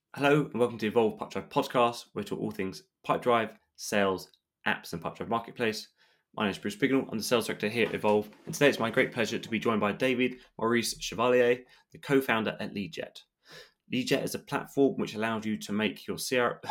Hello and welcome to Evolve Pipedrive podcast, where we talk all things Pipedrive, sales, apps, and Pipedrive Marketplace. My name is Bruce Bignell. I'm the sales director here at Evolve, and today it's my great pleasure to be joined by David Maurice Chevalier, the co-founder at LeadJet. LeadJet is a platform which allows you to make your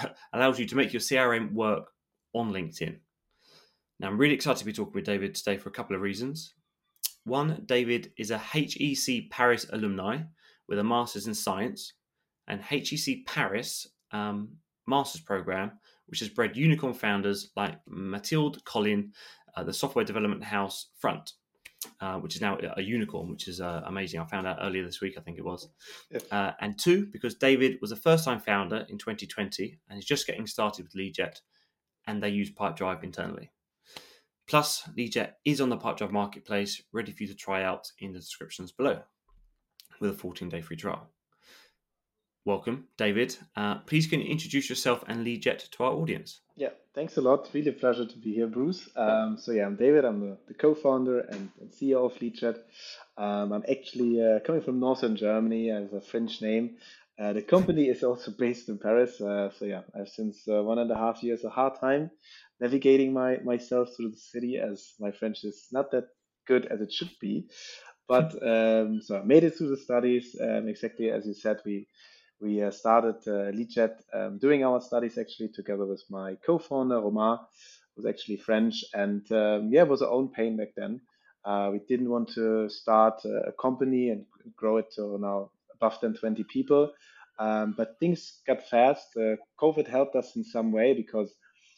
CRM work on LinkedIn. Now, I'm really excited to be talking with David today for a couple of reasons. One, David is a HEC Paris alumni with a master's in science, and HEC Paris master's program, which has bred unicorn founders like Mathilde Collin, the software development house Front, which is now a unicorn, which is amazing. I found out earlier this week, I think it was. Yes. And two, because David was a first-time founder in 2020 and is just getting started with LeadJet, and they use Pipedrive internally. Plus, LeadJet is on the Pipedrive Marketplace, ready for you to try out in the descriptions below, with a 14-day free trial. Welcome, David. Please can you introduce yourself and LeadJet to our audience? Yeah, thanks a lot. Really a pleasure to be here, Bruce. I'm David. I'm the co-founder and CEO of LeadJet. I'm actually coming from northern Germany. I have a French name. The company is also based in Paris. I have since 1.5 years a hard time navigating myself through the city, as my French is not that good as it should be. But I made it through the studies. Exactly as you said, we started LeadJet during our studies actually together with my co-founder Romain, who's actually French, and it was our own pain back then. We didn't want to start a company and grow it to now above than 20 people, but things got fast. COVID helped us in some way because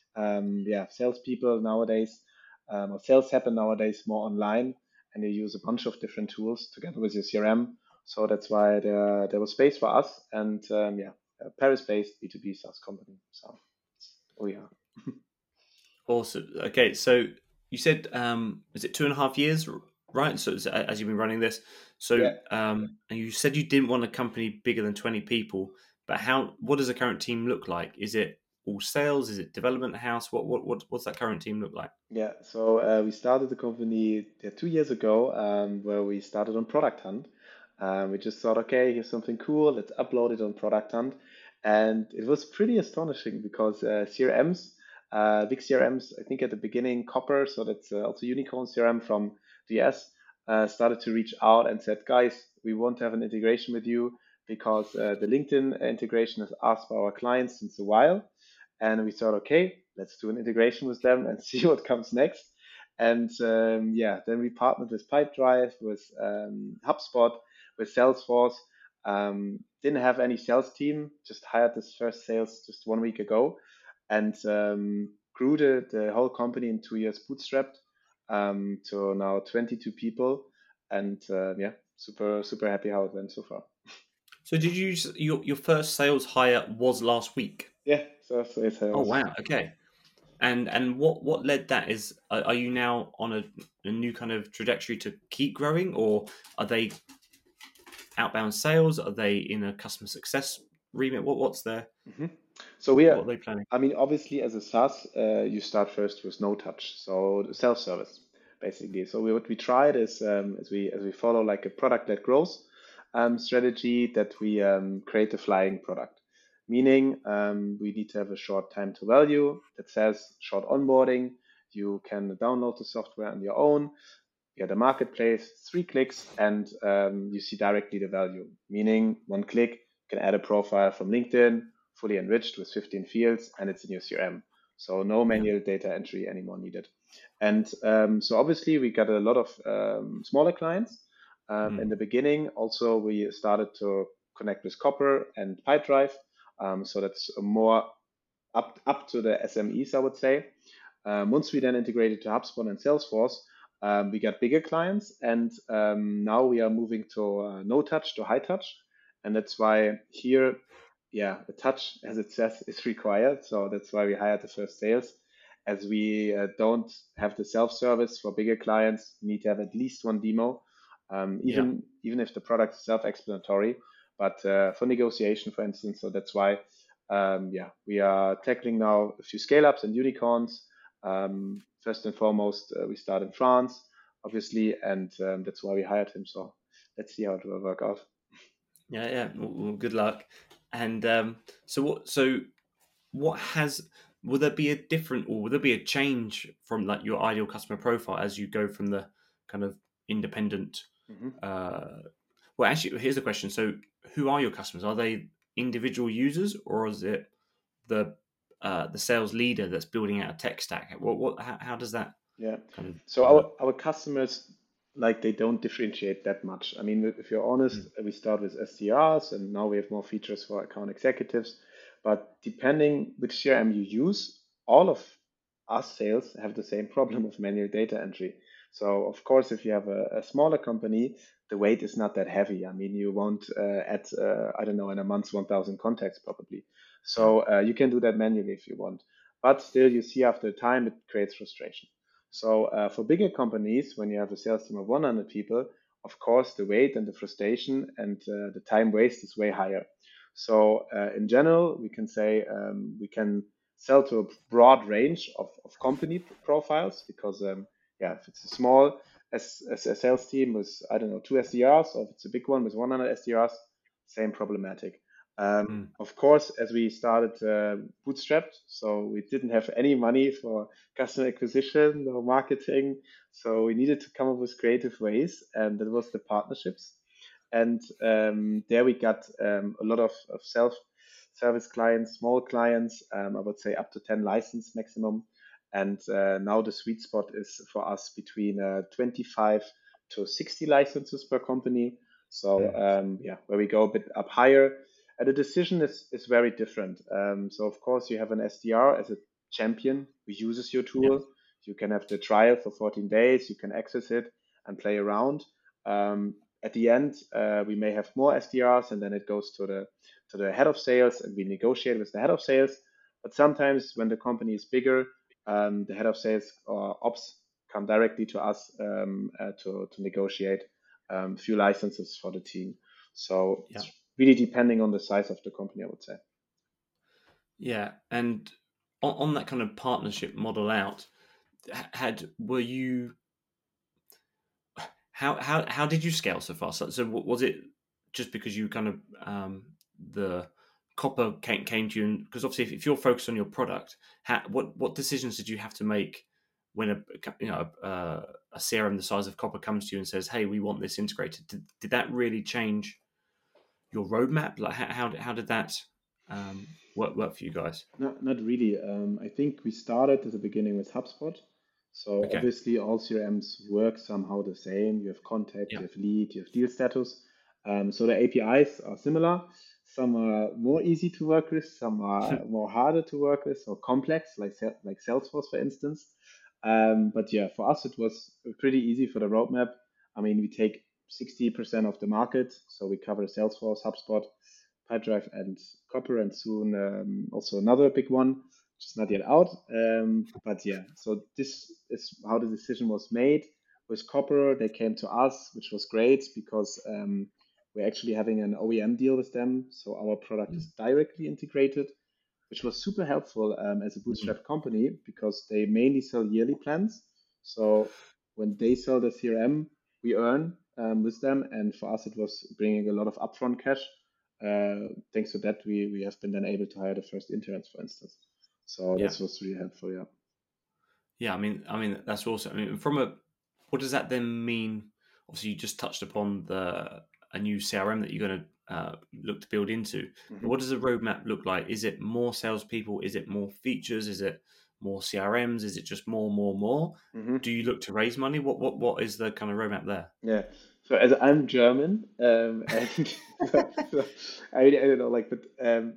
salespeople nowadays, or sales happen nowadays more online, and you use a bunch of different tools together with your CRM. So that's why there was space for us, and a Paris-based B2B SaaS company. So we are. Awesome. Okay, so you said, is it 2.5 years, right? So as you've been running this, so Yeah. and you said you didn't want a company bigger than 20 people, but what does the current team look like? Is it all sales? Is it development house? What's that current team look like? Yeah, so we started the company 2 years ago, where we started on Product Hunt. We just thought, okay, here's something cool, let's upload it on Product Hunt. And it was pretty astonishing because CRMs, big CRMs, I think at the beginning, Copper, so that's also Unicorn CRM from the US, started to reach out and said, guys, we want to have an integration with you because the LinkedIn integration is asked by our clients since a while. And we thought, okay, let's do an integration with them and see what comes next. And then we partnered with Pipedrive, with HubSpot, with Salesforce. Didn't have any sales team, just hired this first sales just 1 week ago, and grew the whole company in 2 years bootstrapped to now 22 people. And super happy how it went so far. So did you your first sales hire was last week? Yeah, so it's Oh sales. wow, okay. And what led that is, are you now on a new kind of trajectory to keep growing, or are they outbound sales? Are they in a customer success remit? What's their Mhm. So we are, what are they planning? I mean, obviously as a SaaS, you start first with no touch, so self-service basically. So what we tried is, as we follow like a product-led growth strategy, that we create a flying product, meaning we need to have a short time to value that says short onboarding. You can download the software on your own. You get a marketplace, 3 clicks, and you see directly the value. Meaning, 1 click, you can add a profile from LinkedIn, fully enriched with 15 fields, and it's in your CRM. So no Yeah. manual data entry anymore needed. And so obviously we got a lot of smaller clients. In the beginning, also we started to connect with Copper and Pipedrive. So that's more up to the SMEs, I would say. Once we then integrated to HubSpot and Salesforce, we got bigger clients, and now we are moving to no touch to high touch, and that's why here, a touch, as it says, is required. So that's why we hired the first sales, as we don't have the self-service for bigger clients. We need to have at least one demo, Yeah. even if the product is self-explanatory. But for negotiation, for instance, so that's why, we are tackling now a few scale-ups and unicorns. First and foremost, we start in France, obviously, and that's why we hired him. So let's see how it will work out. Yeah. Well, good luck. And so what? So what has? Will there be a different, or will there be a change from like your ideal customer profile as you go from the kind of independent? Mhm. Uh, well, actually, here's the question. So, who are your customers? Are they individual users, or is it the sales leader that's building out a tech stack? How does that Yeah. kind of So look? our customers, like, they don't differentiate that much. I mean, if you're honest, Mm. we start with SDRs and now we have more features for account executives. But depending which CRM you use, all of us sales have the same problem of manual data entry. So of course, if you have a smaller company, the weight is not that heavy. I mean, you won't add, I don't know, in a month, 1,000 contacts probably. Yeah. So you can do that manually if you want. But still, you see after time, it creates frustration. So for bigger companies, when you have a sales team of 100 people, of course, the weight and the frustration and the time waste is way higher. So in general, we can say we can sell to a broad range of company profiles because yeah, if it's a small as a sales team with, I don't know, two SDRs, or if it's a big one with 100 SDRs, same problematic. Mm. Of course, as we started bootstrapped, so we didn't have any money for customer acquisition or marketing. So we needed to come up with creative ways, and that was the partnerships. And there we got a lot of self-service clients, small clients, I would say up to 10 license maximum. And now the sweet spot is for us between 25 to 60 licenses per company. So Mm. yeah, where we go a bit up higher. And the decision is very different. So of course you have an SDR as a champion who uses your Yeah. tool. You can have the trial for 14 days. You can access it and play around. At the end, we may have more SDRs, and then it goes to the head of sales, and we negotiate with the head of sales. But sometimes when the company is bigger, the head of sales or ops come directly to us to negotiate a few licenses for the team. So Yeah. it's really depending on the size of the company, I would say. Yeah. And on that kind of partnership model out, had were you how did you scale so fast? So was it just because you kind of the copper came to you? And because obviously, if you're focused on your product, what decisions did you have to make when a CRM the size of copper comes to you and says, "Hey, we want this integrated"? Did that really change your roadmap? Like how did that work for you guys? Not really. I think we started at the beginning with HubSpot. So Okay. obviously all CRMs work somehow the same. You have contact, Yeah. you have lead, you have deal status. So the APIs are similar. Some are more easy to work with, some are more harder to work with or complex, like Salesforce, for instance. But yeah, for us it was pretty easy for the roadmap. I mean, we take 60% of the market, so we cover Salesforce, HubSpot, Pipedrive, and Copper, and soon also another big one, which is not yet out. But yeah, so this is how the decision was made. With Copper, they came to us, which was great because we're actually having an OEM deal with them. So our product is directly integrated, which was super helpful as a Mm. bootstrap company because they mainly sell yearly plans. So when they sell the CRM, we earn with them. And for us, it was bringing a lot of upfront cash. Thanks to that, we have been then able to hire the first interns, for instance. So Yeah. this was really helpful. Yeah. Yeah, I mean that's awesome. I mean, what does that then mean? Obviously, you just touched upon a new CRM that you're going to look to build into. But Mhm. what does the roadmap look like? Is it more salespeople? Is it more features? Is it more CRMs? Is it just more? Mhm. Do you look to raise money? What is the kind of roadmap there? Yeah. So as I'm German, and so I don't know, like, but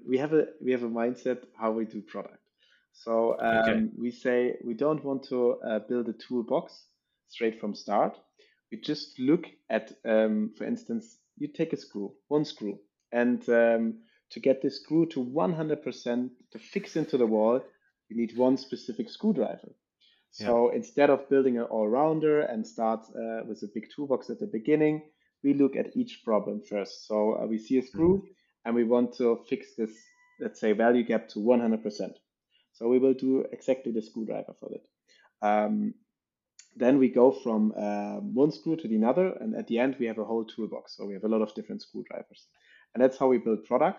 we have a mindset how we do product. So Okay. we say we don't want to build a toolbox straight from start. We just look at, for instance, you take a screw, one screw, and to get this screw to 100% to fix into the wall, you need one specific screwdriver. Yeah. So instead of building an all-rounder and start with a big toolbox at the beginning, we look at each problem first. So we see a Mm. screw and we want to fix this, let's say, value gap to 100%. So we will do exactly the screwdriver for that. Um, then we go from one screw to the another, and at the end we have a whole toolbox. So we have a lot of different screwdrivers, and that's how we build product.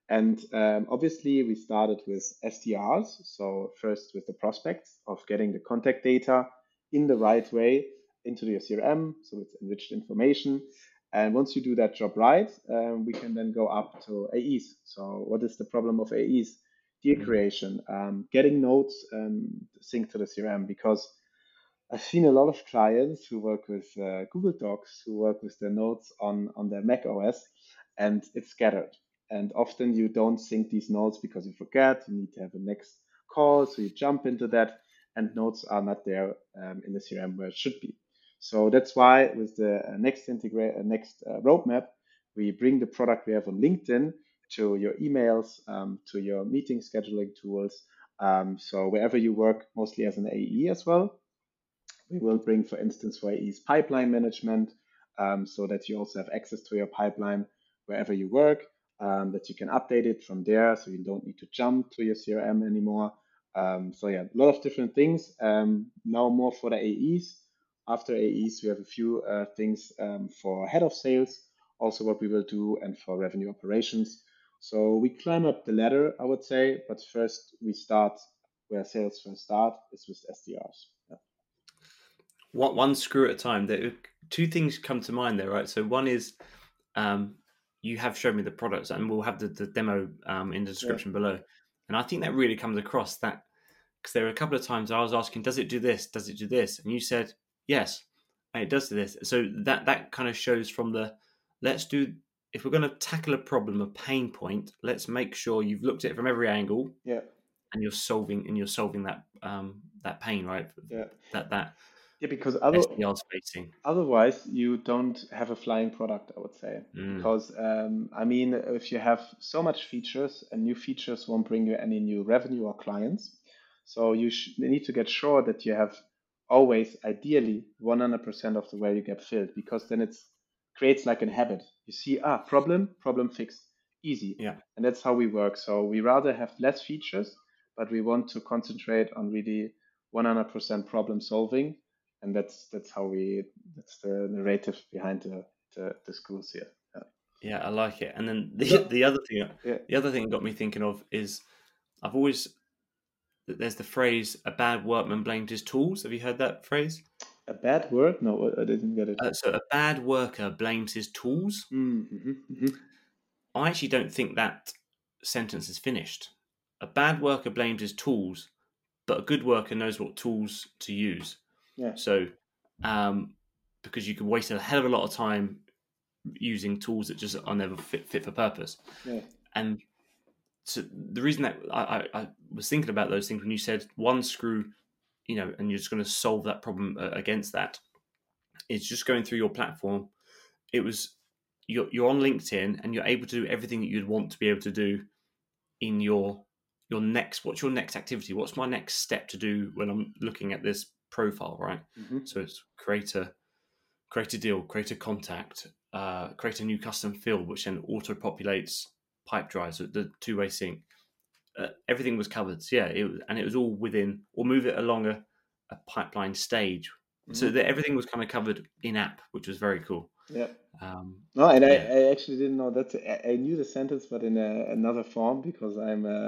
And obviously, we started with SDRs. So first with the prospects of getting the contact data in the right way into your CRM. So it's enriched information. And once you do that job right, we can then go up to AEs. So what is the problem of AEs? Deal creation, getting notes synced to the CRM, because I've seen a lot of clients who work with Google Docs, who work with their notes on their Mac OS, and it's scattered. And often you don't sync these notes because you forget, you need to have a next call, so you jump into that, and notes are not there in the CRM where it should be. So that's why with the next roadmap, we bring the product we have on LinkedIn to your emails, to your meeting scheduling tools. So wherever you work, mostly as an AE as well, we will bring, for instance, for AE's pipeline management, so that you also have access to your pipeline wherever you work, that you can update it from there, so you don't need to jump to your CRM anymore. So yeah, a lot of different things. Now more for the AEs. After AEs, we have a few things for head of sales, also what we will do, and for revenue operations. So we climb up the ladder, I would say, but first we start where sales first start is with SDRs. Yeah. One screw at a time. There, two things come to mind there, right? So one is you have shown me the products, and we'll have the demo in the Yeah. description below. And I think that really comes across that, because there were a couple of times I was asking, does it do this? Does it do this? And you said yes, and it does do this. So that kind of shows from the let's do, if we're going to tackle a problem, a pain point, let's make sure you've looked at it from every angle, Yeah. and you're solving that that pain, right? Yeah. That Yeah, because SDR's facing. otherwise you don't have a flying product, I would say. Mm, Because I mean, if you have so much features, and new features won't bring you any new revenue or clients, so you need to get sure that you have always, ideally, 100% of the value gap filled, because then it's creates like a habit. You see, problem fixed, easy, yeah. and that's how we work. So we rather have less features, but we want to concentrate on really 100% problem solving, and that's how that's the narrative behind the schools here. Yeah. Yeah, I like it. And then And the- the other thing, yeah, that got me thinking of is I've always there's the phrase "a bad workman blames his tools." Have you heard that phrase? a bad word? No, I didn't get it. So a bad worker blames his tools. Mm-hmm. I actually don't think that sentence is finished. A bad worker blames his tools, but a good worker knows what tools to use. Yeah, So, because you can waste a hell of a lot of time using tools that just are never fit for purpose. yeah, And so the reason that I was thinking about those things when you said one screw, and you're just going to solve that problem against that, is just going through your platform. It was you're on LinkedIn and you're able to do everything that you'd want to be able to do in your next. What's your next activity? What's my next step to do when I'm looking at this profile, right? mm-hmm. So it's create a deal, create a contact, create a new custom field, which then auto populates pipe drives, the two-way sync. Everything was covered. So yeah, it was all within, or move it along a pipeline stage, so Mm-hmm. that everything was kind of covered in app, which was very cool. Yeah. Um, No, and yeah, I actually didn't know that. I knew the sentence, but in another form, because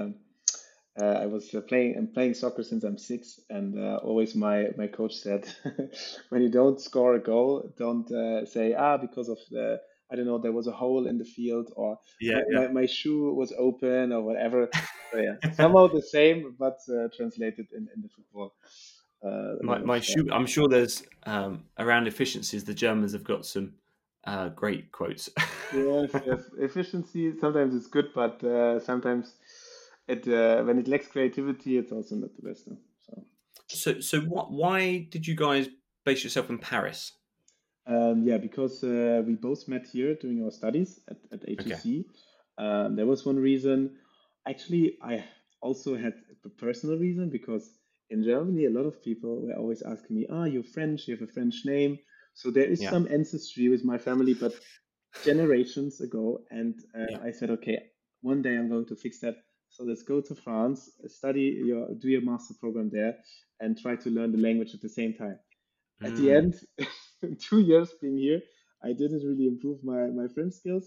I'm playing soccer since I'm 6, and always my coach said, when you don't score a goal, don't say, because of the, I don't know, there was a hole in the field, or yeah, my shoe was open, or whatever. So yeah, somehow the same, but translated in the football. A lot of my shoe. I'm sure there's around efficiencies. The Germans have got some great quotes. Yes, yes. Efficiency sometimes it's good, but sometimes it when it lacks creativity, it's also not the best. No? So So what? Why did you guys base yourself in Paris? yeah, because we both met here during our studies at Okay. HEC. There was one reason. Actually, I also had a personal reason, because in Germany, a lot of people were always asking me, you're French, you have a French name. So there is Yeah. some ancestry with my family, but generations ago. And Yeah. I said, okay, one day I'm going to fix that. So let's go to France, do your master program there, and try to learn the language at the same time. At the Mm, end, 2 years being here, I didn't really improve my French skills.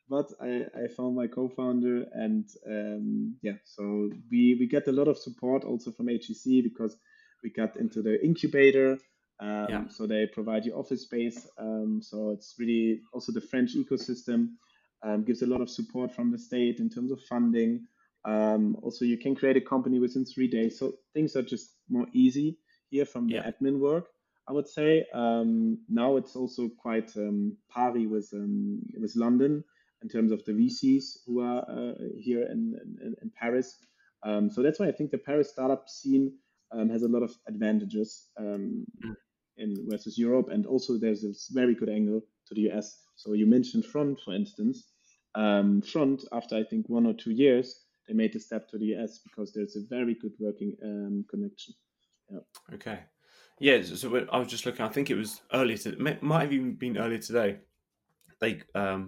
but I found my co-founder, and yeah, so we get a lot of support also from HEC because we got into the incubator. Yeah. So they provide you office space. So it's really also the French ecosystem gives a lot of support from the state in terms of funding. Also, you can create a company within 3 days. So things are just more easy here from the Yeah. admin work. I would say now it's also quite pari with London in terms of the VCs who are here in Paris. So that's why I think the Paris startup scene has a lot of advantages Mm. in versus Europe, and also there's this very good angle to the US. So you mentioned Front, for instance. Front, after I think 1 or 2 years, they made the step to the US because there's a very good working connection. Yeah. Okay. Yeah. I was just looking. I think it was earlier. Might have even been earlier today. They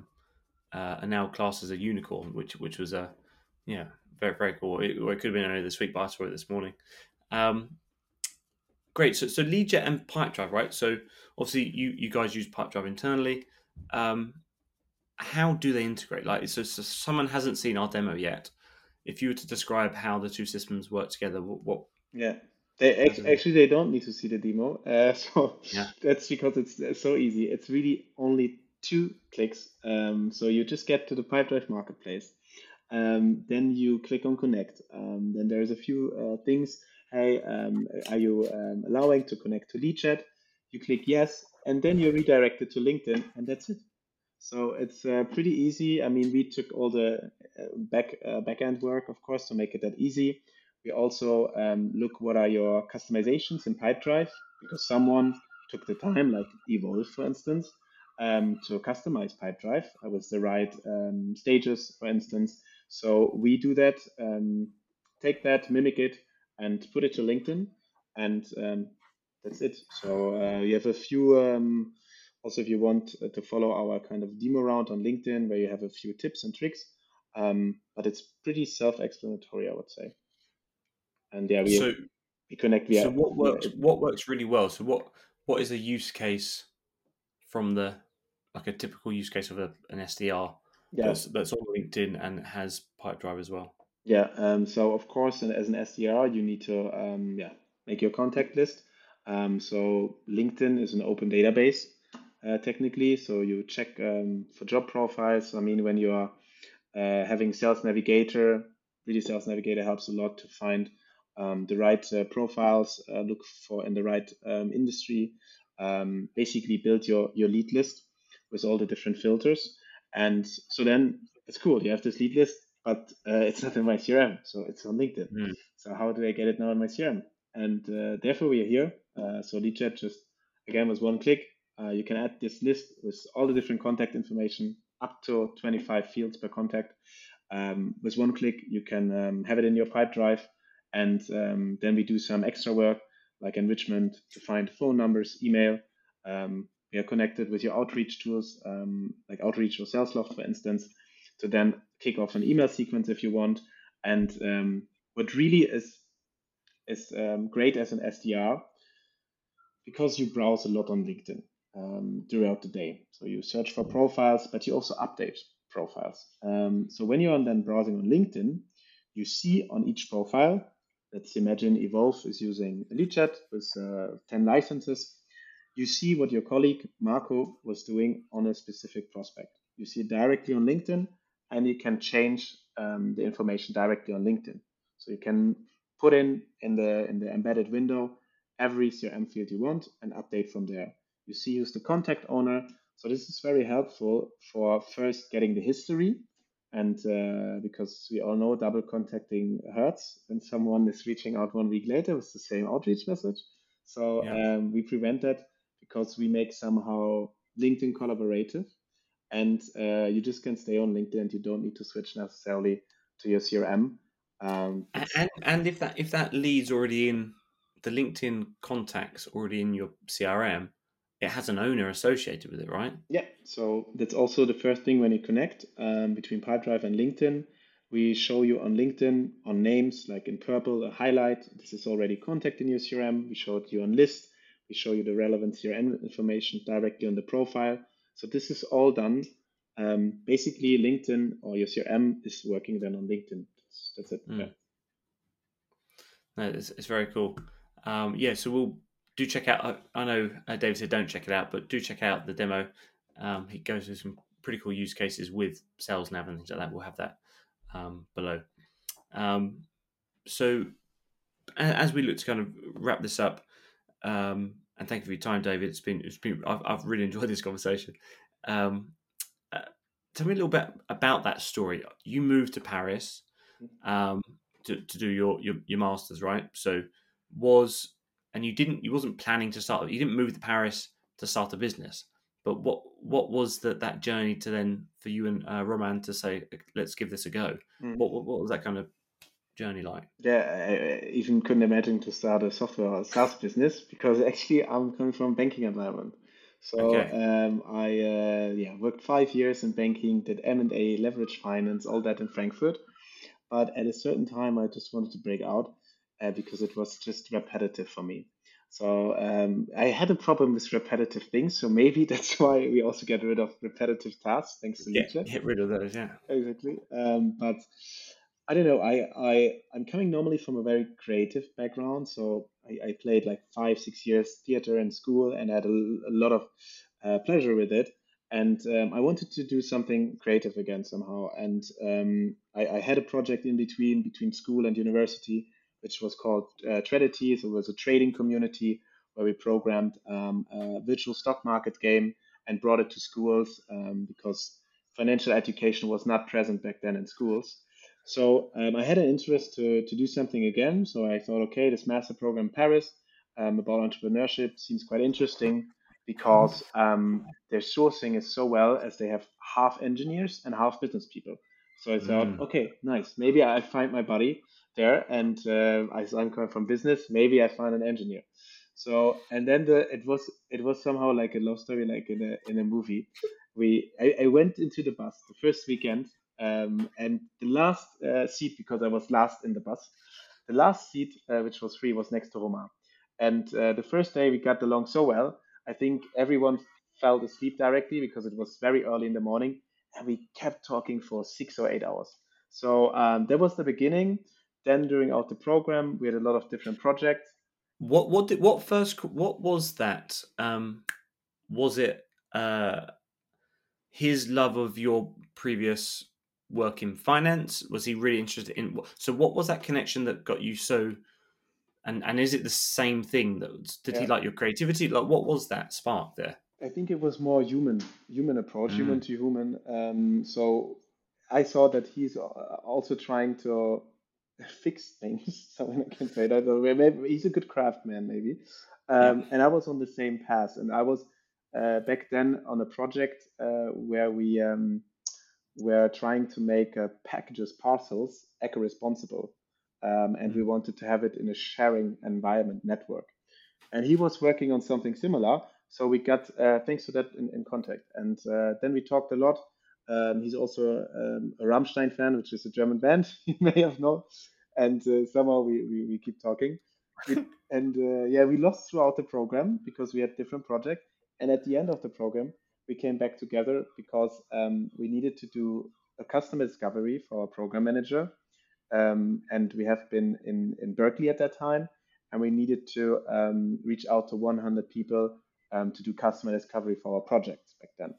are now classed as a unicorn, which was a yeah very very cool. Or it could have been earlier this week, but I saw it this morning. Um, Great. So LeadJet and Pipedrive, right? So obviously you guys use Pipedrive internally. Um, how do they integrate? Like, so someone hasn't seen our demo yet. If you were to describe how the two systems work together, what Yeah, they how do they? actually they don't need to see the demo, so Yeah. that's because it's so easy. It's really only 2 clicks. So you just get to the Pipedrive marketplace. Then you click on connect. Then there's a few things. Hey, are you allowing to connect to LeadChat? You click yes, and then you're redirected to LinkedIn, and that's it. So it's pretty easy. I mean, we took all the back end work, of course, to make it that easy. We also look what are your customizations in Pipedrive because someone took the time, like Evolve, for instance, to customize Pipedrive with the right stages, for instance. So we do that, take that, mimic it, and put it to LinkedIn, and that's it. So you have a few. Also, if you want to follow our kind of demo round on LinkedIn, where you have a few tips and tricks, but it's pretty self-explanatory, I would say. And yeah, So we connect so via what via works? What works really well? So what is a use case from the like a typical use case of an SDR yeah. that's on LinkedIn and has Pipedrive as well? Yeah, so of course, as an SDR, you need to yeah, make your contact list. So LinkedIn is an open database, technically. So you check for job profiles. I mean, when you are having Sales Navigator, really Sales Navigator helps a lot to find the right profiles, look for in the right industry, basically build your lead list with all the different filters. And so then it's cool. You have this lead list, but it's not in my CRM, so it's on LinkedIn. Mm. So how do I get it now in my CRM? And therefore we are here. So LeadJet just again with one click, you can add this list with all the different contact information, up to 25 fields per contact. With one click, you can have it in your Pipedrive, and then we do some extra work like enrichment to find phone numbers, email. We are connected with your outreach tools, like Outreach or Salesloft, for instance, to then kick off an email sequence if you want. And what really is great as an SDR, because you browse a lot on LinkedIn throughout the day. So you search for profiles, but you also update profiles. So when you're then browsing on LinkedIn, you see on each profile, let's imagine Evolve is using LeadChat with 10 licenses. You see what your colleague Marco was doing on a specific prospect. You see it directly on LinkedIn, and you can change the information directly on LinkedIn. So you can put in the embedded window every CRM field you want and update from there. You see who's the contact owner. So this is very helpful for first getting the history, and because we all know double contacting hurts when someone is reaching out 1 week later with the same outreach message. So Yeah. we prevent that because we make somehow LinkedIn collaborative, and you just can stay on LinkedIn. You don't need to switch necessarily to your CRM. It's And if that lead's already in the LinkedIn contacts already in your CRM, it has an owner associated with it, right? Yeah, so that's also the first thing when you connect between Pipedrive and LinkedIn. We show you on LinkedIn on names, like in purple, a highlight. This is already contact in your CRM. We showed you on list. We show you the relevant CRM information directly on the profile. So this is all done Basically LinkedIn or your CRM is working then on LinkedIn. That's it. Yeah. Mm. No, it's very cool. Yeah, so we'll do check out. I know David said don't check it out, but do check out the demo. He goes through some pretty cool use cases with sales nav and things like that. We'll have that below. So as we look to kind of wrap this up, and thank you for your time, David. I've really enjoyed this conversation. Um, uh, Tell me a little bit about that story. You moved to Paris um, to do your masters, right? So you wasn't planning to start. You didn't move to Paris to start a business. But what was that journey to then for you and Roman to say let's give this a go? Mm. What was that kind of journey like? Yeah, I even couldn't imagine to start a software or SaaS business because actually I'm coming from banking environment. So Okay. I yeah worked 5 years in banking, did M&A, leverage finance, all that in Frankfurt. But at a certain time, I just wanted to break out because it was just repetitive for me. So I had a problem with repetitive things. So maybe that's why we also get rid of repetitive tasks thanks to Lead. Get rid of those, yeah. Exactly. But I don't know. I'm coming normally from a very creative background. So I played like 5, 6 years theater in school and had a lot of pleasure with it. And I wanted to do something creative again somehow. And I had a project in between school and university, which was called Tradity. So it was a trading community where we programmed a virtual stock market game and brought it to schools because financial education was not present back then in schools. So I had an interest to do something again. So I thought, okay, this master program in Paris about entrepreneurship seems quite interesting because their sourcing is so well as they have half engineers and half business people. So I thought, Mm. okay, nice. Maybe I find my buddy there, and I'm coming from business. Maybe I find an engineer. So and then it was somehow like a love story, like in a movie. I went into the bus the first weekend, and the last seat because I was last in the bus. The last seat, which was free, was next to Roma. And the first day we got along so well. I think everyone fell asleep directly because it was very early in the morning, and we kept talking for 6 or 8 hours. So that was the beginning. Then during out the program, we had a lot of different projects. What was that? Was it his love of your previous work in finance? Was he really interested in? So what was that connection that got you so? And is it the same thing that did he Yeah, like your creativity? Like what was that spark there? I think it was more human approach, human Mm. to human. So I saw that he's also trying to fix things, so I can say that. Or maybe he's a good craftsman, maybe. Yeah. And I was on the same path, and I was back then on a project where we were trying to make packages, parcels, eco-responsible, and we Mm. wanted to have it in a sharing environment network, and he was working on something similar. So we got thanks to that in contact, and then we talked a lot. He's also a Rammstein fan, which is a German band you may have known, and somehow we keep talking. Yeah, we lost throughout the program because we had different projects, and at the end of the program, we came back together because we needed to do a customer discovery for our program manager, and we have been in Berkeley at that time, and we needed to reach out to 100 people to do customer discovery for our projects back then.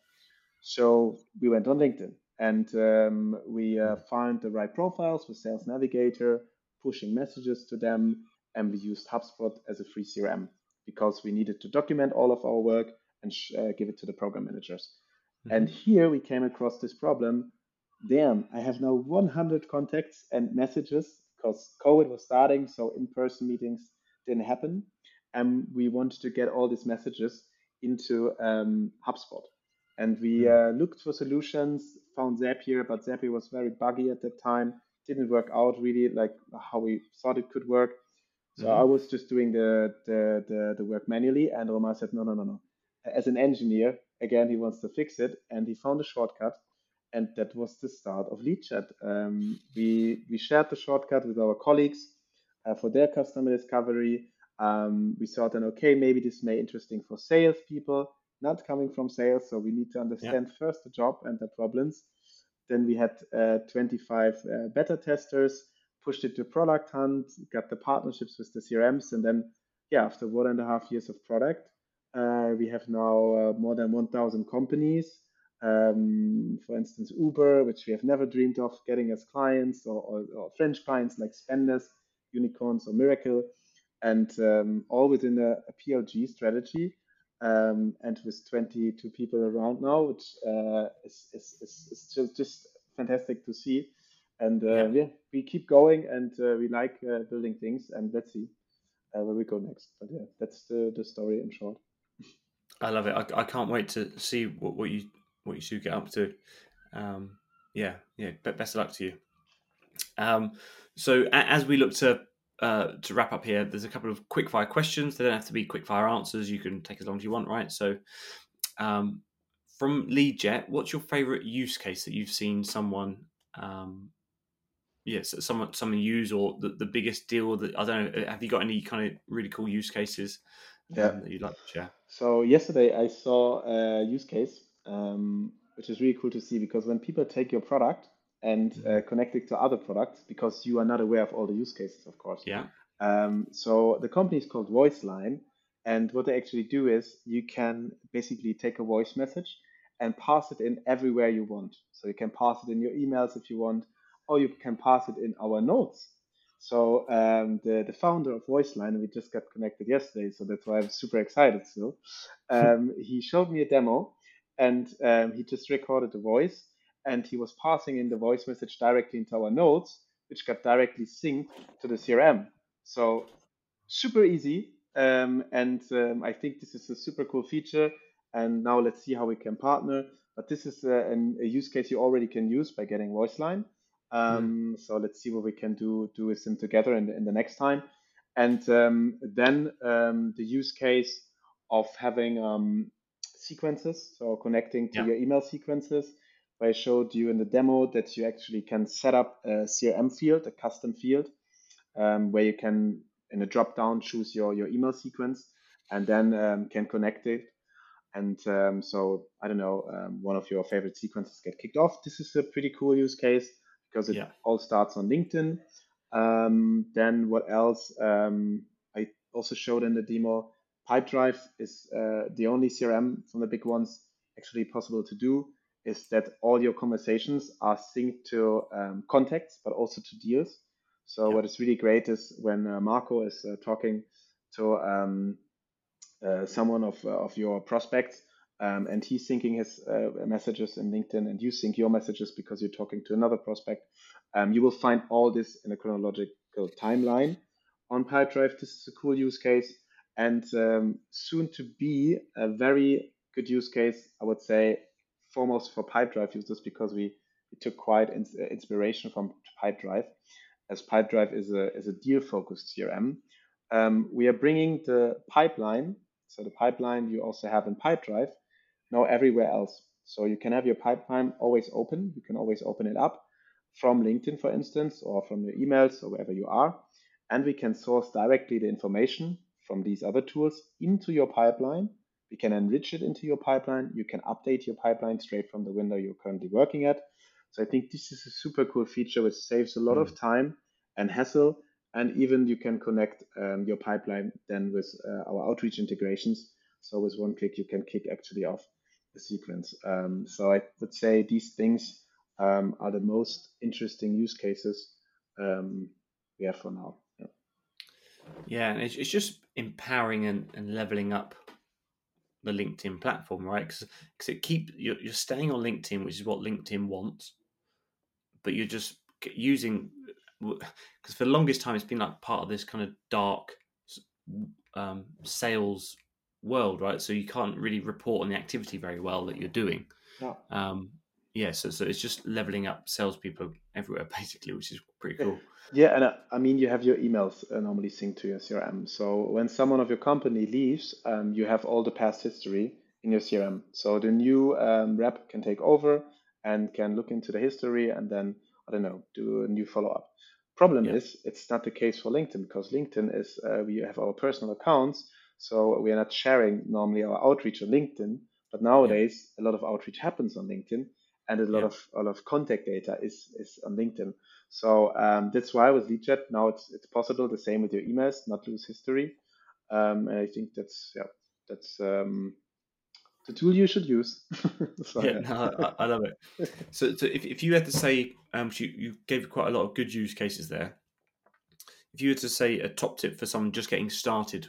So we went on LinkedIn and we found the right profiles with Sales Navigator, pushing messages to them, and we used HubSpot as a free CRM because we needed to document all of our work and give it to the program managers. And Mm-hmm. here we came across this problem. Damn, I have now 100 contacts and messages because COVID was starting, so in-person meetings didn't happen. And we wanted to get all these messages into HubSpot. And we Mm. looked for solutions, found Zapier, but Zapier was very buggy at that time. Didn't work out really like how we thought it could work. So I Mm-hmm. was just doing the work manually, and Omar said, no, no, no, no. As an engineer, again, he wants to fix it, and he found a shortcut, and that was the start of LeadChat. We shared the shortcut with our colleagues for their customer discovery. We thought then, okay, maybe this may be interesting for salespeople. not coming from sales. So we need to Yeah. understand first the job and the problems. Then we had 25 beta testers, pushed it to Product Hunt, got the partnerships with the CRMs, and then, yeah, after 1.5 years of product, we have now more than 1,000 companies. For instance, Uber, which we have never dreamed of getting as clients, or French clients like Spendes, Unicorns, or Miracle, and all within a PLG strategy, and with 22 people around now, which is just fantastic to see. And Yeah. yeah, we keep going, and we like building things, and let's see where we go next. But yeah, that's the story in short. I love it. I can't wait to see what you two get up to. Um, yeah, yeah. Best of luck to you. So as we look to wrap up here, there's a couple of quick fire questions. They don't have to be quick fire answers. You can take as long as you want, right? So um, from LeadJet, what's your favorite use case that you've seen someone yes, someone use, or the biggest deal that I don't know. Have you got any kind of really cool use cases Yeah. that you'd like to share? So yesterday I saw a use case, which is really cool to see because when people take your product and Mhm. connect it to other products, because you are not aware of all the use cases, of course. Yeah, So the company is called VoiceLine, and what they actually do is you can basically take a voice message and pass it in everywhere you want. So you can pass it in your emails if you want, or you can pass it in our notes. So the founder of VoiceLine, we just got connected yesterday, so that's why I'm super excited still. He showed me a demo, and he just recorded the voice, and he was passing in the voice message directly into our notes, which got directly synced to the CRM. So super easy, and I think this is a super cool feature. And now let's see how we can partner. But this is a use case you already can use by getting VoiceLine. mm. So let's see what we can do with them together in the next time. And then the use case of having sequences, so connecting to Yeah, your email sequences. I showed you in the demo that you actually can set up a CRM field, a custom field, where you can, in a drop down, choose your email sequence, and then can connect it. And so, I don't know, one of your favorite sequences get kicked off. This is a pretty cool use case because it yeah, all starts on LinkedIn. Then what else? I also showed in the demo, Pipedrive is the only CRM from the big ones actually possible to do, is that all your conversations are synced to contacts, but also to deals. So yeah, what is really great is when Marco is talking to someone of your prospects, and he's syncing his messages in LinkedIn, and you sync your messages because you're talking to another prospect. You will find all this in a chronological timeline on Pipedrive. This is a cool use case, and soon to be a very good use case, I would say, foremost for Pipedrive users, because we took quite inspiration from Pipedrive, as Pipedrive is a deal focused CRM. We are bringing the pipeline, so the pipeline you also have in Pipedrive, now everywhere else. So you can have your pipeline always open. You can always open it up from LinkedIn, for instance, or from your emails or wherever you are. And we can source directly the information from these other tools into your pipeline. We can enrich it into your pipeline. You can update your pipeline straight from the window you're currently working at. So I think this is a super cool feature which saves a lot mm. of time and hassle. And even you can connect your pipeline then with our outreach integrations. So with one click, you can kick actually off the sequence. So I would say these things are the most interesting use cases we have for now. Yeah. Yeah. And it's just empowering and leveling up the LinkedIn platform, right? Because you're staying on LinkedIn, which is what LinkedIn wants, but you're just using, because for the longest time it's been like part of this kind of dark sales world, right? So you can't really report on the activity very well that you're doing. Yeah. Um, yeah, so it's just leveling up salespeople everywhere basically, which is pretty Yeah, cool. yeah, and I mean, you have your emails normally synced to your CRM. So when someone of your company leaves, you have all the past history in your CRM. So the new rep can take over and can look into the history and then, I don't know, do a new follow-up. Problem Yeah, is, it's not the case for LinkedIn, because LinkedIn is, we have our personal accounts, so we are not sharing normally our outreach on LinkedIn. But Yeah. nowadays, a lot of outreach happens on LinkedIn, and Yeah. a lot of contact data is on LinkedIn. So that's why with LeadJet now it's possible. The same with your emails, not lose history. And I think that's the tool you should use. So Yeah. yeah. No, I love it. So if you had to say, you gave quite a lot of good use cases there. If you were to say a top tip for someone just getting started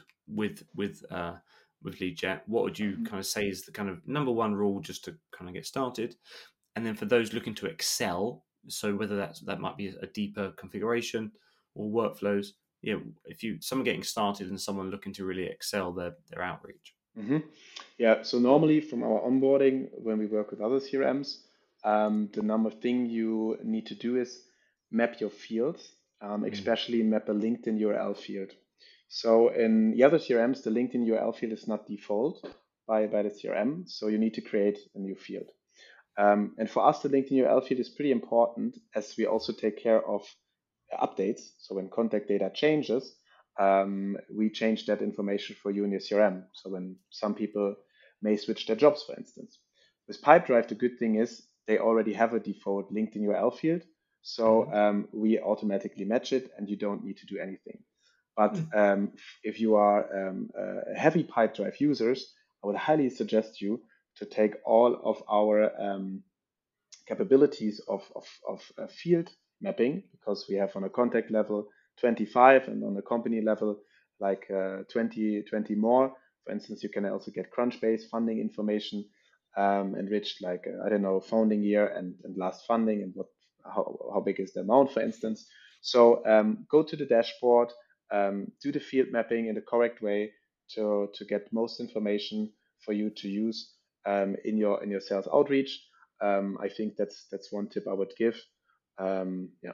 with LeadJet, what would you kind of say is the kind of number one rule just to kind of get started? And then for those looking to excel, so whether that might be a deeper configuration or workflows, yeah, if you someone getting started and someone looking to really excel their outreach. hmm Yeah, so normally from our onboarding, when we work with other CRMs, the number thing you need to do is map your fields, Mm. especially map a LinkedIn URL field. So in the other CRMs, the LinkedIn URL field is not default by the CRM, so you need to create a new field. And for us, the LinkedIn URL field is pretty important as we also take care of updates. So when contact data changes, we change that information for you in your CRM. So when some people may switch their jobs, for instance. With Pipedrive, the good thing is they already have a default LinkedIn URL field. So Mhm. we automatically match it and you don't need to do anything. But Mm. if you are heavy Pipedrive users, I would highly suggest you to take all of our capabilities of field mapping, because we have on a contact level 25 and on a company level like 20 more. For instance, you can also get Crunchbase funding information, enriched like, I don't know, founding year and last funding and how big is the amount, for instance. So go to the dashboard, do the field mapping in the correct way to get most information for you to use in your sales outreach. I think that's one tip I would give. Yeah.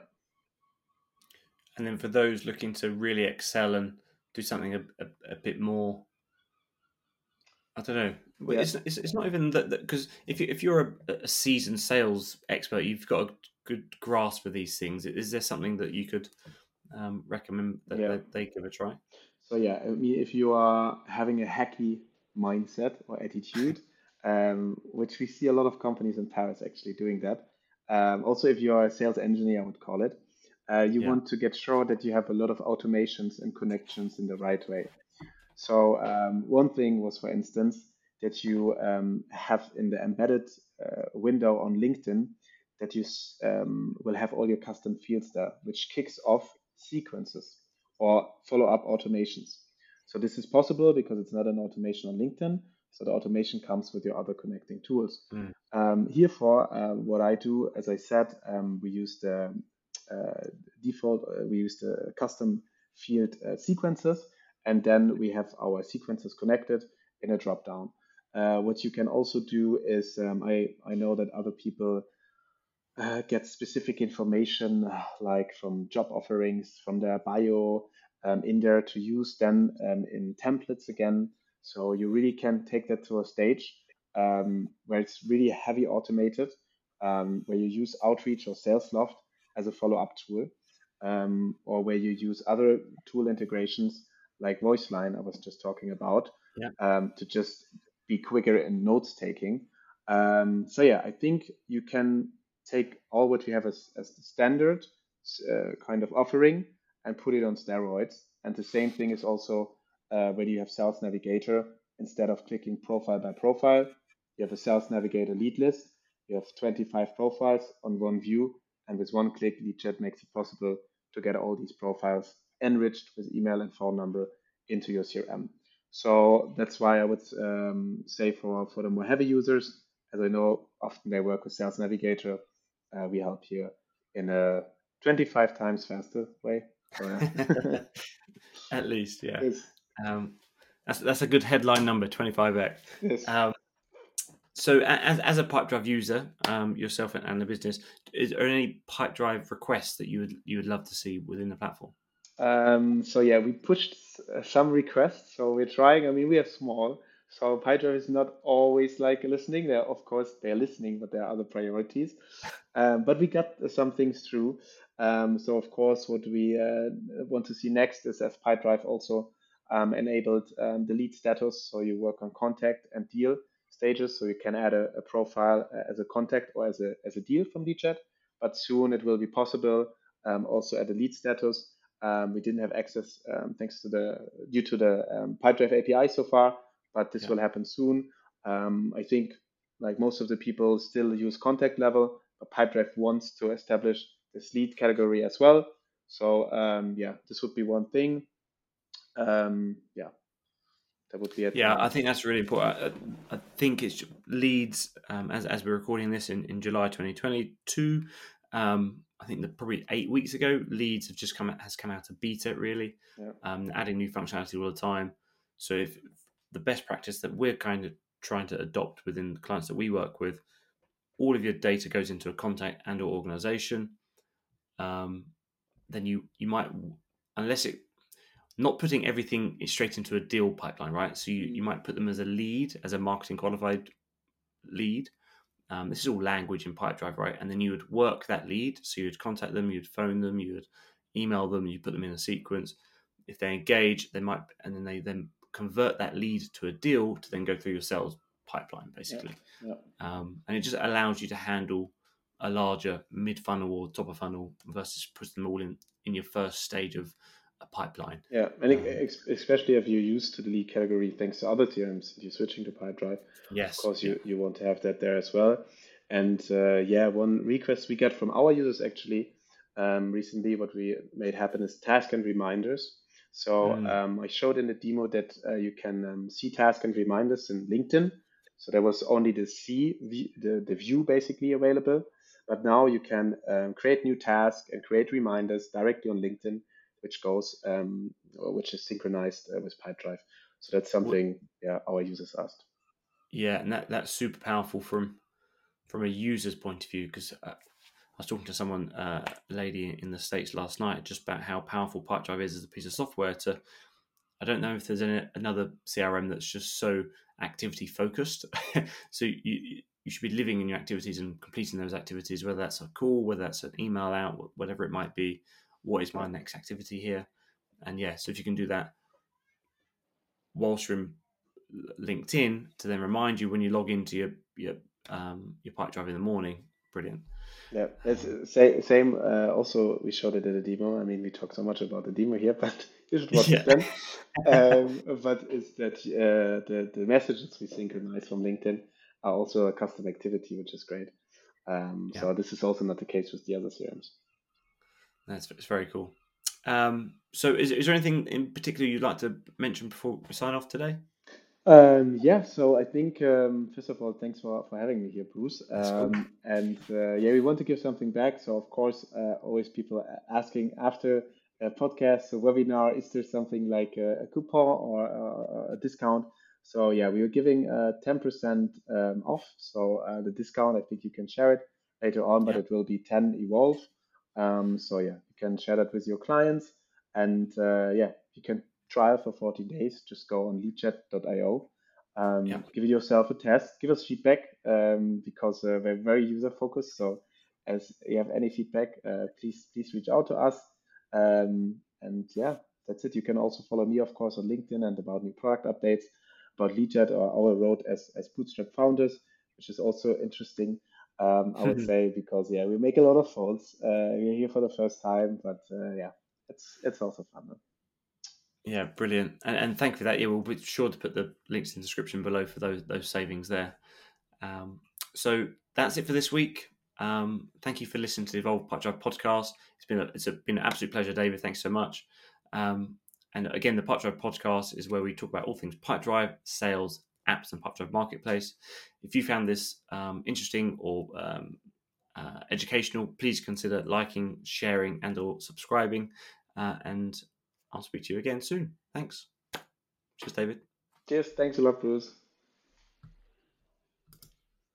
And then for those looking to really excel and do something a bit more, I don't know. Well, Yeah. it's not even that because if you're a seasoned sales expert, you've got a good grasp of these things. Is there something that you could recommend Yeah. that they give a try? So yeah, I mean, if you are having a hacky mindset or attitude, which we see a lot of companies in Paris actually doing that. Also, if you are a sales engineer, I would call it, you Yeah. want to get sure that you have a lot of automations and connections in the right way. So one thing was, for instance, that you have in the embedded window on LinkedIn that you will have all your custom fields there, which kicks off sequences or follow-up automations. So this is possible because it's not an automation on LinkedIn. So the automation comes with your other connecting tools. Mm. Herefore, what I do, as I said, we use the we use the custom field sequences, and then we have our sequences connected in a drop-down. What you can also do is, I know that other people get specific information like from job offerings, from their bio in there to use then in templates again. So you really can take that to a stage where it's really heavy automated, where you use Outreach or SalesLoft as a follow-up tool, or where you use other tool integrations like VoiceLine I was just talking about, Yeah. to just be quicker in notes taking. So yeah, I think you can take all what we have as the standard kind of offering and put it on steroids. And the same thing is also when you have Sales Navigator, instead of clicking profile by profile, you have a Sales Navigator lead list. You have 25 profiles on one view, and with one click, LeadJet makes it possible to get all these profiles enriched with email and phone number into your CRM. So that's why I would say for the more heavy users, as I know often they work with Sales Navigator, we help here in a 25 times faster way. So yeah. At least, yeah. Yes, Um, that's a good headline number, 25x. yes. Um, so as a Pipedrive user, yourself and the business, is there any Pipedrive requests that you would love to see within the platform? So yeah, we pushed some requests. So we're trying. I mean, we are small, so PyDrive is not always like listening. They're of course they're listening, but there are other priorities. But we got some things through. So of course, what we want to see next is as PyDrive also enabled the lead status. So you work on contact and deal stages. So you can add a profile as a contact or as a deal from LeadJet, but soon it will be possible also at a lead status. We didn't have access thanks to due to the Pipedrive API so far, but this will happen soon. I think like most of the people still use contact level, but Pipedrive wants to establish this lead category as well. So this would be one thing. That would be it. Yeah, I think that's really important. I think it's leads as we're recording this in July 2022. I think that probably 8 weeks ago, leads has come out of beta really, adding new functionality all the time. So if the best practice that we're kind of trying to adopt within the clients that we work with, all of your data goes into a contact and or organization. Then you might, unless it, not putting everything straight into a deal pipeline, right? So you might put them as a lead, as a marketing qualified lead. This is all language in Pipedrive, right? And then you would work that lead. So you'd contact them, you'd phone them, you would email them, you put them in a sequence. If they engage, they might, and then they then convert that lead to a deal to then go through your sales pipeline, basically. And it just allows you to handle a larger mid-funnel or top of funnel versus put them all in your first stage of a pipeline. Yeah, and especially if you're used to the lead category thanks to other TRMs, you're switching to Pipedrive. Yes, of course you want to have that there as well. And one request we get from our users actually recently, what we made happen is task and reminders. So I showed in the demo that you can see task and reminders in LinkedIn. So there was only the view basically available, but now you can create new tasks and create reminders directly on LinkedIn, which is synchronized with Pipedrive. So that's something our users asked. Yeah, and that's super powerful from a user's point of view, because I was talking to someone, a lady in the States last night, just about how powerful Pipedrive is as a piece of software. I don't know if there's another CRM that's just so activity focused. So you should be living in your activities and completing those activities, whether that's a call, whether that's an email out, whatever it might be. What is my next activity here? And so if you can do that whilst you're in LinkedIn to then remind you when you log into your Pipedrive in the morning, brilliant. Yeah, it's same. Also, we showed it at a demo. I mean, we talk so much about the demo here, but you should watch it then. But it's that the messages we synchronize from LinkedIn are also a custom activity, which is great. So this is also not the case with the other CRMs. It's very cool. So is there anything in particular you'd like to mention before we sign off today? So I think first of all, thanks for having me here, Bruce. Cool. And we want to give something back. So of course, always people asking after a podcast, a webinar, is there something like a coupon or a discount? So we are giving 10% off. So the discount, I think you can share it later on, but it will be 10 Evolve. You can share that with your clients, and you can trial for 14 days. Just go on leadjet.io, give it yourself a test, give us feedback, because we're very user focused. So as you have any feedback, please reach out to us. That's it. You can also follow me, of course, on LinkedIn and about new product updates, about LeadJet or our road as Bootstrap founders, which is also interesting. I would say, because we make a lot of faults. We're here for the first time, but it's also fun. Huh? Yeah, brilliant, and thank you for that. We'll be sure to put the links in the description below for those savings there. So that's it for this week. Thank you for listening to the Evolve Pipedrive podcast. It's been an absolute pleasure, David. Thanks so much. And again, the Pipedrive podcast is where we talk about all things Pipedrive, sales, apps, and Pipedrive Marketplace. If you found this interesting or educational, please consider liking, sharing, and/or subscribing. And I'll speak to you again soon. Thanks. Cheers, David. Cheers. Thanks a lot, Bruce.